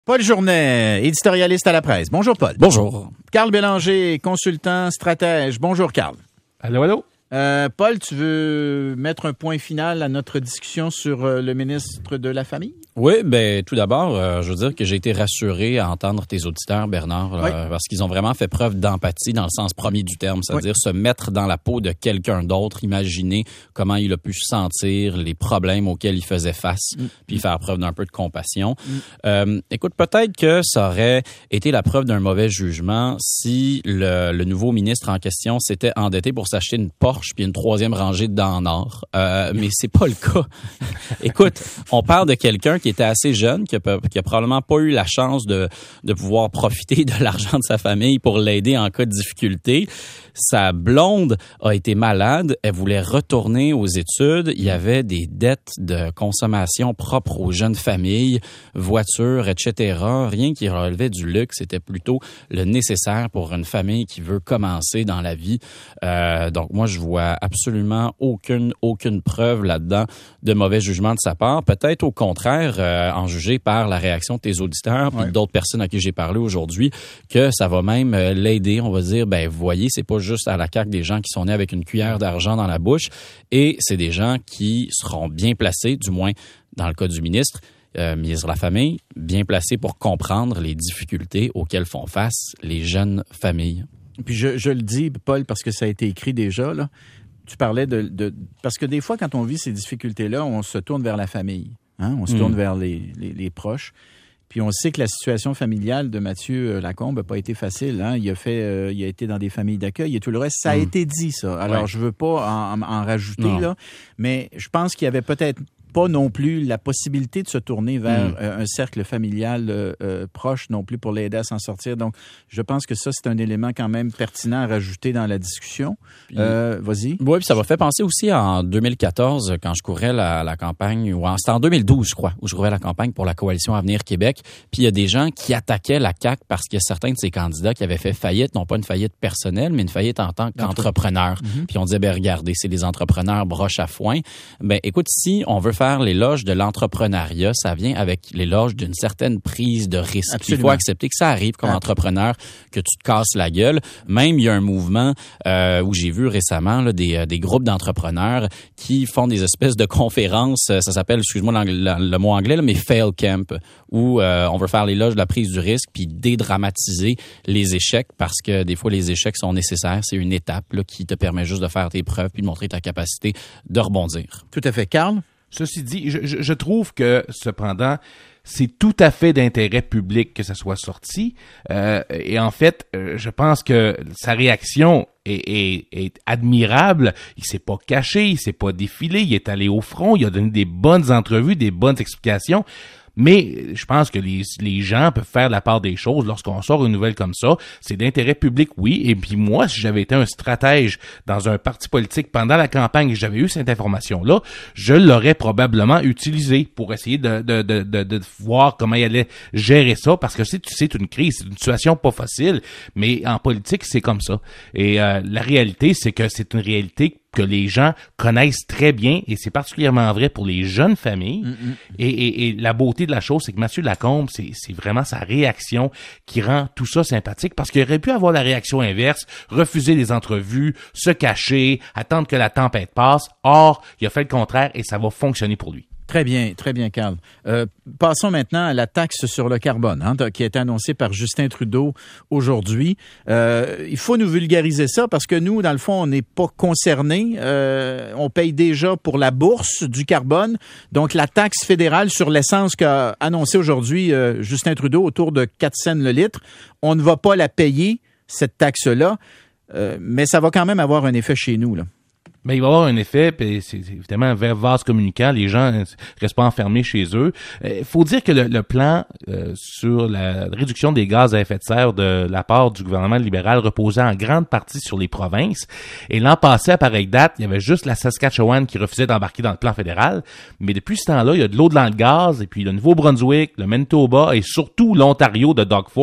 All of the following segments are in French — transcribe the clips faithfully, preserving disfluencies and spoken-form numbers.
Paul Journet, éditorialiste à la presse. Bonjour, Paul. Bonjour. Carl Bélanger, consultant stratège. Bonjour, Carl. Allô, allô. Euh, Paul, tu veux mettre un point final à notre discussion sur euh, le ministre de la Famille? Oui, ben tout d'abord, euh, je veux dire que j'ai été rassuré à entendre tes auditeurs, Bernard, oui. euh, parce qu'ils ont vraiment fait preuve d'empathie dans le sens premier du terme, c'est-à-dire oui. se mettre dans la peau de quelqu'un d'autre, imaginer comment il a pu sentir les problèmes auxquels il faisait face, mm. puis faire preuve d'un peu de compassion. Mm. Euh, écoute, peut-être que ça aurait été la preuve d'un mauvais jugement si le, le nouveau ministre en question s'était endetté pour s'acheter une Porsche puis une troisième rangée de dents en or. Euh, mais c'est pas le cas. Écoute, on parle de quelqu'un qui était assez jeune, qui a, qui a probablement pas eu la chance de, de pouvoir profiter de l'argent de sa famille pour l'aider en cas de difficulté. Sa blonde a été malade, elle voulait retourner aux études, il y avait des dettes de consommation propres aux jeunes familles, voitures, et cetera. Rien qui relevait du luxe, c'était plutôt le nécessaire pour une famille qui veut commencer dans la vie. Euh, donc moi, je vois absolument aucune aucune preuve là-dedans de mauvais jugement de sa part. Peut-être au contraire, euh, en juger par la réaction de tes auditeurs puis ouais. d'autres personnes à qui j'ai parlé aujourd'hui, que ça va même l'aider. On va dire, ben vous voyez, c'est pas juste à la C A Q des gens qui sont nés avec une cuillère d'argent dans la bouche, et c'est des gens qui seront bien placés, du moins dans le cas du ministre, euh, ministre de la Famille, bien placés pour comprendre les difficultés auxquelles font face les jeunes familles. Puis je, je le dis, Paul, parce que ça a été écrit déjà, là. Tu parlais de, de... Parce que des fois, quand on vit ces difficultés-là, on se tourne vers la famille. Hein? On se mmh. tourne vers les, les, les proches. Puis on sait que la situation familiale de Mathieu Lacombe n'a pas été facile. Hein? Il a fait, euh, il a été dans des familles d'accueil et tout le reste. Ça a mmh. été dit, ça. Alors, ouais. je veux pas en, en rajouter, non. là, mais je pense qu'il y avait peut-être pas non plus la possibilité de se tourner vers mmh. euh, un cercle familial euh, euh, proche non plus pour l'aider à s'en sortir. Donc, je pense que ça, c'est un élément quand même pertinent à rajouter dans la discussion. Puis, euh, vas-y. Oui, puis ça m'a fait penser aussi en deux mille quatorze, quand je courais la, la campagne, ou en, c'était en deux mille douze, je crois, où je courais la campagne pour la Coalition Avenir Québec. Puis il y a des gens qui attaquaient la C A Q parce qu'il y a certains de ces candidats qui avaient fait faillite, non pas une faillite personnelle, mais une faillite en tant qu'entrepreneur. Mmh. Puis on disait, ben regardez, c'est les entrepreneurs broche à foin. Ben écoute, si on veut faire l'éloge de l'entrepreneuriat, ça vient avec l'éloge d'une certaine prise de risque. Absolument. Il faut accepter que ça arrive comme ah. entrepreneur, que tu te casses la gueule. Même, il y a un mouvement euh, où j'ai vu récemment là, des, des groupes d'entrepreneurs qui font des espèces de conférences, ça s'appelle, excuse-moi le, le mot anglais, là, mais fail camp, où euh, on veut faire l'éloge de la prise du risque puis dédramatiser les échecs parce que des fois, les échecs sont nécessaires. C'est une étape là, qui te permet juste de faire tes preuves puis de montrer ta capacité de rebondir. Tout à fait. Carl? Ceci dit, je, je, je trouve que, cependant, c'est tout à fait d'intérêt public que ça soit sorti. Euh, et en fait, euh, je pense que sa réaction est, est, est admirable. Il s'est pas caché, il s'est pas défilé, il est allé au front, il a donné des bonnes entrevues, des bonnes explications. Mais je pense que les, les gens peuvent faire la part des choses lorsqu'on sort une nouvelle comme ça. C'est d'intérêt public, oui. Et puis moi, si j'avais été un stratège dans un parti politique pendant la campagne et j'avais eu cette information-là, je l'aurais probablement utilisée pour essayer de, de, de, de, de voir comment il allait gérer ça. Parce que c'est, c'est une crise, c'est une situation pas facile. Mais en politique, c'est comme ça. Et euh, la réalité, c'est que c'est une réalité que les gens connaissent très bien, et c'est particulièrement vrai pour les jeunes familles. Mm-hmm. Et, et, et la beauté de la chose, c'est que Mathieu Lacombe, c'est, c'est vraiment sa réaction qui rend tout ça sympathique, parce qu'il aurait pu avoir la réaction inverse, refuser les entrevues, se cacher, attendre que la tempête passe. Or, il a fait le contraire et ça va fonctionner pour lui. Très bien, très bien, Carl. Euh, passons maintenant à la taxe sur le carbone, hein, qui a été annoncée par Justin Trudeau aujourd'hui. Euh, il faut nous vulgariser ça parce que nous, dans le fond, on n'est pas concernés. Euh, on paye déjà pour la bourse du carbone. Donc, la taxe fédérale sur l'essence qu'a annoncée aujourd'hui euh, Justin Trudeau, autour de quatre cents le litre, on ne va pas la payer, cette taxe-là, euh, mais ça va quand même avoir un effet chez nous, là. Ben, il va y avoir un effet, puis c'est, c'est évidemment un vrai vase communicant, les gens ne restent pas enfermés chez eux. Il euh, faut dire que le, le plan euh, sur la réduction des gaz à effet de serre de la part du gouvernement libéral reposait en grande partie sur les provinces. Et l'an passé, à pareille date, il y avait juste la Saskatchewan qui refusait d'embarquer dans le plan fédéral. Mais depuis ce temps-là, il y a de l'eau dans le gaz, et puis le Nouveau-Brunswick, le Manitoba et surtout l'Ontario de Doug Ford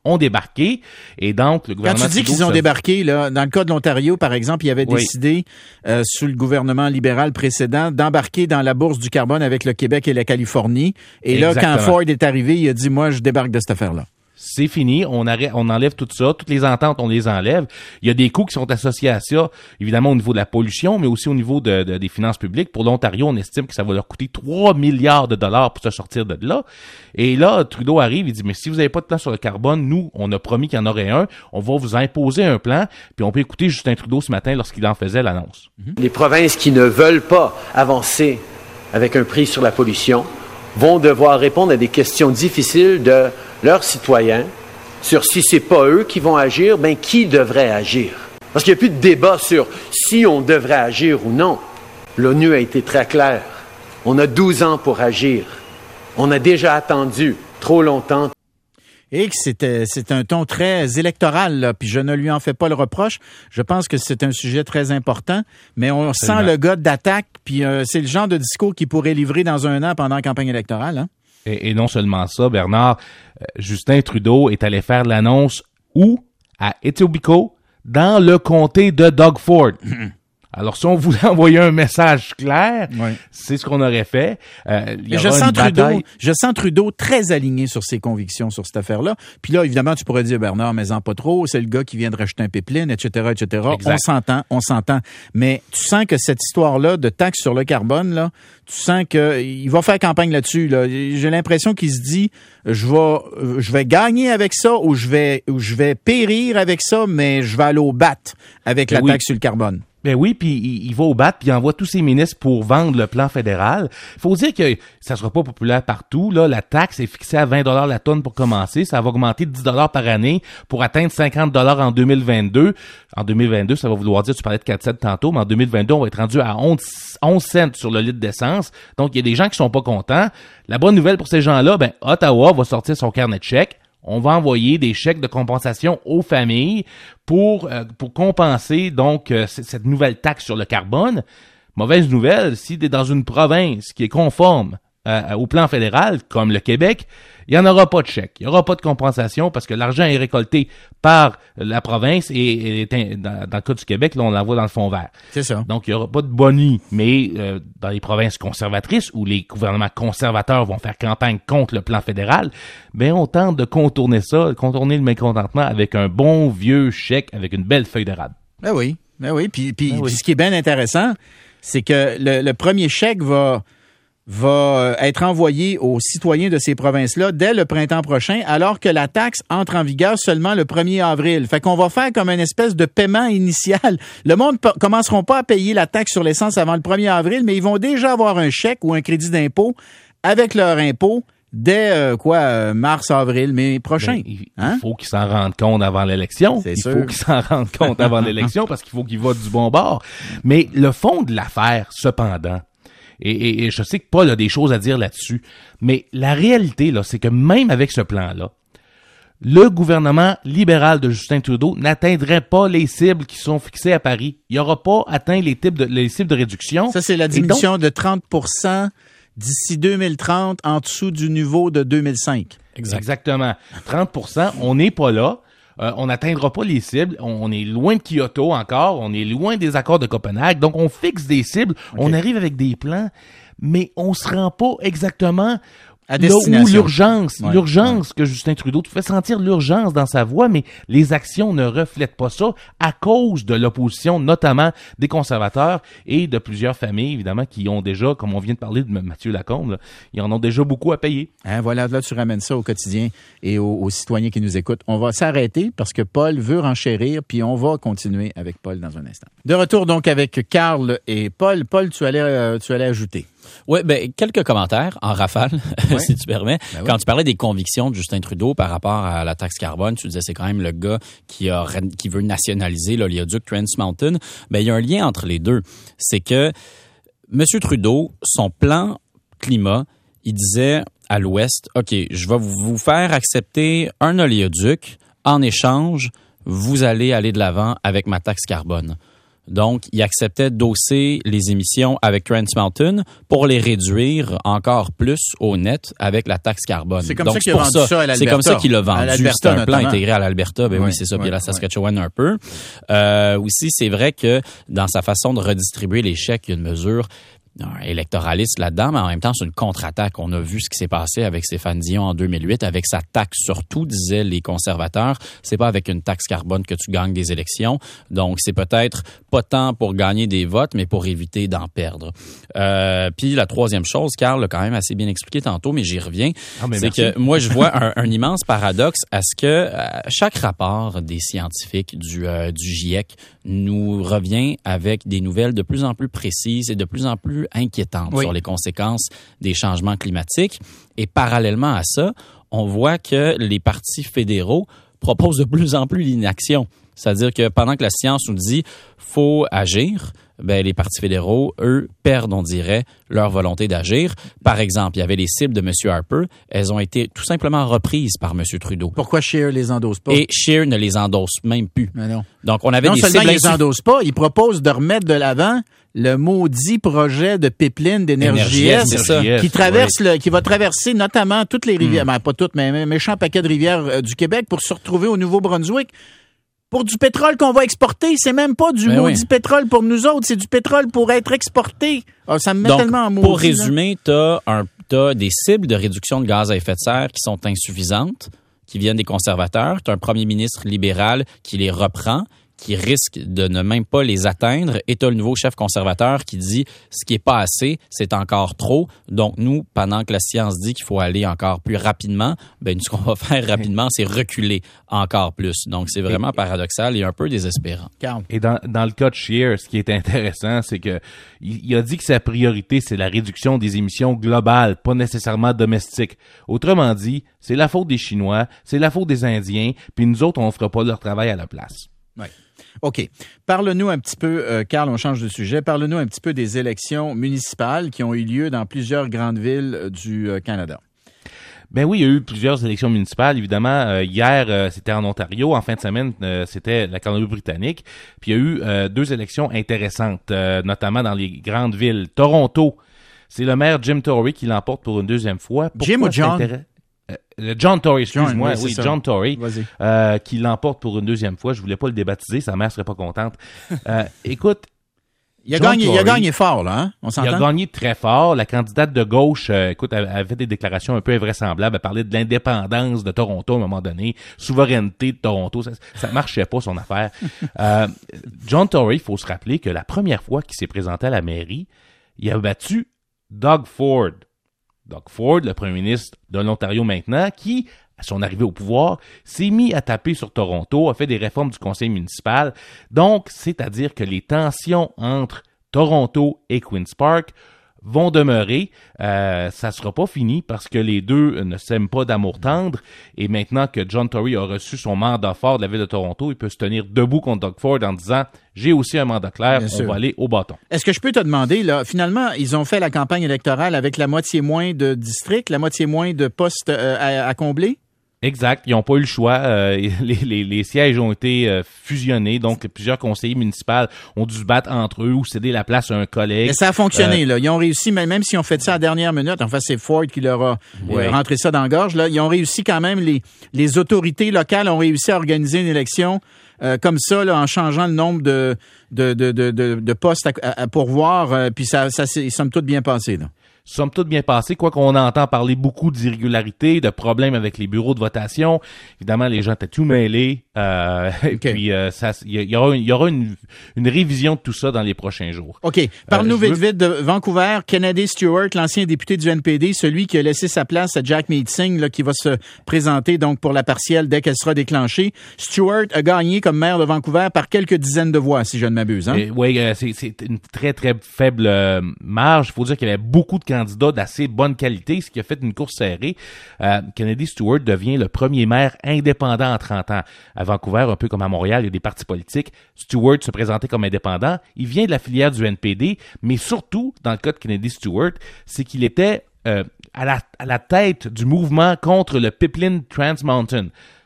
ont débarqué. Et donc, le gouvernement... Quand tu dis Trudeau qu'ils ont se... débarqué, là, dans le cas de l'Ontario, par exemple, il avait oui. décidé, euh, sous le gouvernement libéral précédent, d'embarquer dans la bourse du carbone avec le Québec et la Californie. Et Exactement. là, quand Ford est arrivé, il a dit, moi, je débarque de cette affaire-là. C'est fini, on arrête, on enlève tout ça, toutes les ententes, on les enlève. Il y a des coûts qui sont associés à ça, évidemment au niveau de la pollution, mais aussi au niveau de, de, des finances publiques. Pour l'Ontario, on estime que ça va leur coûter trois milliards de dollars pour se sortir de là. Et là, Trudeau arrive, il dit, mais si vous n'avez pas de plan sur le carbone, nous, on a promis qu'il y en aurait un, on va vous imposer un plan, puis on peut écouter Justin Trudeau ce matin lorsqu'il en faisait l'annonce. Les provinces qui ne veulent pas avancer avec un prix sur la pollution vont devoir répondre à des questions difficiles de leurs citoyens sur si c'est pas eux qui vont agir, ben qui devrait agir? Parce qu'il n'y a plus de débat sur si on devrait agir ou non. L'ONU a été très claire. On a douze ans pour agir. On a déjà attendu trop longtemps. Et que c'était, c'est un ton très électoral, là, puis je ne lui en fais pas le reproche. Je pense que c'est un sujet très important, mais on Absolument. sent le gars d'attaque, puis euh, c'est le genre de discours qu'il pourrait livrer dans un an pendant la campagne électorale. Hein? Et, et non seulement ça, Bernard, euh, Justin Trudeau est allé faire l'annonce où? À Etobicoke, dans le comté de Doug Ford. Alors, si on voulait envoyer un message clair, oui. c'est ce qu'on aurait fait. Euh, il y je aura sens une Trudeau, bataille. je sens Trudeau très aligné sur ses convictions sur cette affaire-là. Puis là, évidemment, tu pourrais dire, Bernard, mais en pas trop, c'est le gars qui vient de racheter un pipeline, et cetera, et cetera. Exact. On s'entend, on s'entend. Mais tu sens que cette histoire-là de taxe sur le carbone, là, tu sens que il va faire campagne là-dessus. Là. J'ai l'impression qu'il se dit, je vais, je vais gagner avec ça ou je vais, ou je vais périr avec ça, mais je vais aller au bat avec Ben la oui. taxe sur le carbone. Ben oui, puis il, il va au bat, puis il envoie tous ses ministres pour vendre le plan fédéral. Il faut dire que ça sera pas populaire partout. Là, la taxe est fixée à vingt dollars la tonne pour commencer. Ça va augmenter de dix dollars par année pour atteindre cinquante dollars en deux mille vingt-deux. En deux mille vingt-deux, ça va vouloir dire, tu parlais de quatre cents tantôt, mais en deux mille vingt-deux, on va être rendu à onze, onze cents sur le litre d'essence. Donc, il y a des gens qui sont pas contents. La bonne nouvelle pour ces gens-là, ben Ottawa va sortir son carnet de chèques. On va envoyer des chèques de compensation aux familles pour euh, pour compenser donc euh, c- cette nouvelle taxe sur le carbone. Mauvaise nouvelle, si tu es dans une province qui est conforme euh, au plan fédéral, comme le Québec, il n'y en aura pas de chèque, il n'y aura pas de compensation parce que l'argent est récolté par la province et, et dans, dans le cas du Québec, là, on l'envoie dans le fond vert. C'est ça. Donc, il n'y aura pas de boni, mais euh, dans les provinces conservatrices où les gouvernements conservateurs vont faire campagne contre le plan fédéral, ben on tente de contourner ça, de contourner le mécontentement avec un bon vieux chèque avec une belle feuille d'érable. Ben oui, ben oui. Puis, puis, Ben oui. puis ce qui est bien intéressant, c'est que le, le premier chèque va va être envoyé aux citoyens de ces provinces-là dès le printemps prochain, alors que la taxe entre en vigueur seulement le premier avril. Fait qu'on va faire comme une espèce de paiement initial. Le monde ne commenceront pas à payer la taxe sur l'essence avant le premier avril, mais ils vont déjà avoir un chèque ou un crédit d'impôt avec leur impôt dès euh, quoi euh, mars, avril, mai prochain. Ben, il, hein? il faut qu'ils s'en rendent compte avant l'élection. C'est il sûr. faut qu'ils s'en rendent compte avant l'élection parce qu'il faut qu'ils votent du bon bord. Mais le fond de l'affaire, cependant, et, et, et je sais que Paul a des choses à dire là-dessus, mais la réalité, là, c'est que même avec ce plan-là, le gouvernement libéral de Justin Trudeau n'atteindrait pas les cibles qui sont fixées à Paris. Il n'aura pas atteint les, types de, les cibles de réduction. Ça, c'est la diminution donc, de trente pour cent d'ici deux mille trente en dessous du niveau de deux mille cinq. Exact. Exactement. trente pour cent, on n'est pas là. Euh, on n'atteindra pas les cibles. On est loin de Kyoto encore. On est loin des accords de Copenhague. Donc, on fixe des cibles. Okay. On arrive avec des plans, mais on se rend pas exactement à là où l'urgence, ouais. l'urgence ouais. que Justin Trudeau te fait sentir l'urgence dans sa voix, mais les actions ne reflètent pas ça à cause de l'opposition, notamment des conservateurs et de plusieurs familles, évidemment, qui ont déjà, comme on vient de parler de Mathieu Lacombe, là, ils en ont déjà beaucoup à payer. Hein, voilà, là, tu ramènes ça au quotidien et aux, aux citoyens qui nous écoutent. On va s'arrêter parce que Paul veut renchérir, puis on va continuer avec Paul dans un instant. De retour donc avec Carl et Paul. Paul, tu allais, euh, tu allais ajouter. Oui, ben quelques commentaires en rafale, ouais. si tu permets. Ben Quand oui. tu parlais des convictions de Justin Trudeau par rapport à la taxe carbone, tu disais c'est quand même le gars qui a qui veut nationaliser l'oléoduc Trans Mountain. Ben il y a un lien entre les deux. C'est que M. Trudeau, son plan climat, il disait à l'Ouest, OK, je vais vous faire accepter un oléoduc. En échange, vous allez aller de l'avant avec ma taxe carbone. Donc, il acceptait d'hausser les émissions avec Trans Mountain pour les réduire encore plus au net avec la taxe carbone. C'est comme Donc, ça qu'il a vendu ça, ça à l'Alberta. C'est comme ça qu'il a vendu. C'est un plan notamment. intégré à l'Alberta. Ben oui, oui c'est ça. Oui, puis à la Saskatchewan oui. un peu. Euh, aussi, c'est vrai que dans sa façon de redistribuer les chèques, il y a une mesure électoraliste là-dedans, mais en même temps, c'est une contre-attaque. On a vu ce qui s'est passé avec Stéphane Dion en deux mille huit, avec sa taxe surtout, disaient les conservateurs. C'est pas avec une taxe carbone que tu gagnes des élections. Donc, c'est peut-être pas tant pour gagner des votes, mais pour éviter d'en perdre. Euh, puis la troisième chose, Carl l'a quand même assez bien expliqué tantôt, mais j'y reviens, ah, mais c'est merci. que moi, je vois un, un immense paradoxe à ce que euh, chaque rapport des scientifiques du, euh, du GIEC nous revient avec des nouvelles de plus en plus précises et de plus en plus inquiétantes oui. sur les conséquences des changements climatiques. Et parallèlement à ça, on voit que les partis fédéraux proposent de plus en plus l'inaction. C'est-à-dire que pendant que la science nous dit faut agir, ben les partis fédéraux, eux, perdent, on dirait, leur volonté d'agir. Par exemple, il y avait les cibles de M. Harper. Elles ont été tout simplement reprises par M. Trudeau. Pourquoi Scheer les endosse pas? Et Scheer ne les endosse même plus. Mais non. Donc, on avait non des seulement cibles... il les endosse pas, il propose de remettre de l'avant le maudit projet de pipeline d'énergie est qui traverse oui. le, qui va traverser notamment toutes les rivières, mm. ben, pas toutes, mais un méchant paquet de rivières euh, du Québec pour se retrouver au Nouveau-Brunswick. Pour du pétrole qu'on va exporter, c'est même pas du ben maudit oui. pétrole pour nous autres, c'est du pétrole pour être exporté. Ah, ça me met Donc, tellement en maudit. Pour résumer, t'as un, t'as des cibles de réduction de gaz à effet de serre qui sont insuffisantes, qui viennent des conservateurs. T'as un premier ministre libéral qui les reprend, qui risque de ne même pas les atteindre, et t'as le nouveau chef conservateur qui dit ce qui est pas assez, c'est encore trop. Donc nous, pendant que la science dit qu'il faut aller encore plus rapidement, ben ce qu'on va faire rapidement, c'est reculer encore plus. Donc c'est vraiment paradoxal et un peu désespérant. Et dans, dans le cas de Scheer, ce qui est intéressant, c'est que il, il a dit que sa priorité, c'est la réduction des émissions globales, pas nécessairement domestiques. Autrement dit, c'est la faute des Chinois, c'est la faute des Indiens, puis nous autres, on fera pas leur travail à la place. Ouais. OK. Parle-nous un petit peu, euh, Carl, on change de sujet, parle-nous un petit peu des élections municipales qui ont eu lieu dans plusieurs grandes villes du euh, Canada. Ben oui, il y a eu plusieurs élections municipales. Évidemment, euh, hier, euh, c'était en Ontario. En fin de semaine, euh, c'était la Colombie-Britannique. Puis il y a eu euh, deux élections intéressantes, euh, notamment dans les grandes villes. Toronto, c'est le maire Jim Tory qui l'emporte pour une deuxième fois. Pourquoi Jim ou John? Euh, John Tory, excuse-moi, John, oui, oui, John Tory, euh, qui l'emporte pour une deuxième fois. Je voulais pas le débaptiser, sa mère serait pas contente. Euh, écoute, il a, gagné, Tory, il a gagné fort, là, hein? On s'entend? Il a gagné très fort. La candidate de gauche, euh, écoute, elle, elle avait fait des déclarations un peu invraisemblables. Elle parlait de l'indépendance de Toronto à un moment donné, souveraineté de Toronto. Ça, ça marchait pas, son affaire. euh, John Tory, il faut se rappeler que la première fois qu'il s'est présenté à la mairie, il a battu Doug Ford. Doug Ford, le premier ministre de l'Ontario maintenant, qui, à son arrivée au pouvoir, s'est mis à taper sur Toronto, a fait des réformes du conseil municipal. Donc, c'est-à-dire que les tensions entre Toronto et Queen's Park vont demeurer. Euh, ça sera pas fini parce que les deux ne s'aiment pas d'amour tendre. Et maintenant que John Tory a reçu son mandat fort de la ville de Toronto, il peut se tenir debout contre Doug Ford en disant « J'ai aussi un mandat clair, Bien on sûr. va aller au bâton. » Est-ce que je peux te demander, là, finalement, ils ont fait la campagne électorale avec la moitié moins de districts, la moitié moins de postes euh, à, à combler? Exact. Ils n'ont pas eu le choix. Euh, les, les, les sièges ont été euh, fusionnés. Donc, plusieurs conseillers municipaux ont dû se battre entre eux ou céder la place à un collègue. Mais ça a fonctionné, euh, là. Ils ont réussi, même si on fait ça à la dernière minute. Enfin, c'est Ford qui leur a ouais. rentré ça dans la gorge, là. Ils ont réussi quand même, les, les autorités locales ont réussi à organiser une élection euh, comme ça, là, en changeant le nombre de, de, de, de, de, de postes à, à, à pourvoir. Euh, puis ça, ça s'est, somme toute, bien passé, là. Somme toute bien passé, quoi qu'on entend parler beaucoup d'irrégularités, de problèmes avec les bureaux de votation. Évidemment, les gens étaient tout mêlés. Euh, okay. Et puis, euh, ça, il y, y aura, il y aura une, une révision de tout ça dans les prochains jours. OK. Parle-nous euh, vite, veux... vite de Vancouver. Kennedy Stewart, l'ancien député du N P D, celui qui a laissé sa place à Jack Meeting, là, qui va se présenter donc pour la partielle dès qu'elle sera déclenchée. Stewart a gagné comme maire de Vancouver par quelques dizaines de voix, si je ne m'abuse. Hein? Oui, euh, c'est, c'est une très, très faible euh, marge. Il faut dire qu'il y avait beaucoup de candidat d'assez bonne qualité, ce qui a fait une course serrée. Euh, Kennedy Stewart devient le premier maire indépendant en trente ans. À Vancouver, un peu comme à Montréal, il y a des partis politiques. Stewart se présentait comme indépendant. Il vient de la filière du N P D, mais surtout, dans le cas de Kennedy Stewart, c'est qu'il était euh, à, la, à la tête du mouvement contre le pipeline Trans Mountain.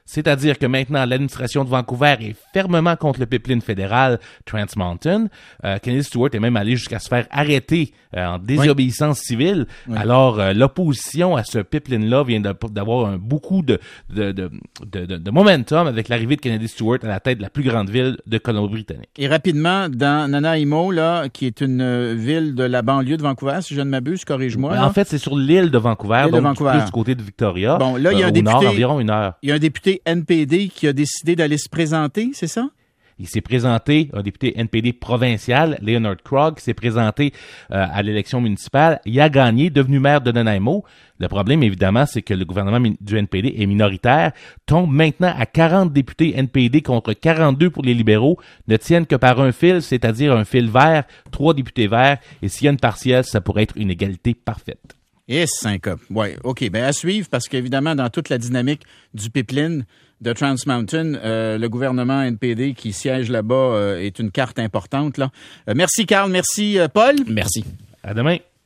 C'est-à-dire que maintenant, l'administration de Vancouver est fermement contre le pipeline fédéral Trans Mountain. Euh, Kennedy Stewart est même allé jusqu'à se faire arrêter euh, en désobéissance oui. civile. Oui. Alors, euh, l'opposition à ce pipeline-là vient de, d'avoir un, beaucoup de, de, de, de, de, de momentum avec l'arrivée de Kennedy Stewart à la tête de la plus grande ville de Colombie-Britannique. Et rapidement, dans Nanaimo, là, qui est une ville de la banlieue de Vancouver, si je ne m'abuse, corrige-moi. En fait, c'est sur l'île de Vancouver, l'île donc de Vancouver. plus du côté de Victoria. Bon, là, il y a euh, un au député, nord, environ une heure. Il y a un député N P D qui a décidé d'aller se présenter, c'est ça? Il s'est présenté, un député N P D provincial, Leonard Krog, s'est présenté euh, à l'élection municipale. Il a gagné, devenu maire de Nanaimo. Le problème, évidemment, c'est que le gouvernement du N P D est minoritaire, tombe maintenant à quarante députés N P D contre quarante-deux pour les libéraux, ne tiennent que par un fil, c'est-à-dire un fil vert, trois députés verts, et s'il y a une partielle, ça pourrait être une égalité parfaite. Et cinq ans. Oui, OK. Ben à suivre, parce qu'évidemment, dans toute la dynamique du pipeline de Trans Mountain, euh, le gouvernement N P D qui siège là-bas euh, est une carte importante. Là. Euh, merci, Carl. Merci, euh, Paul. Merci. À demain.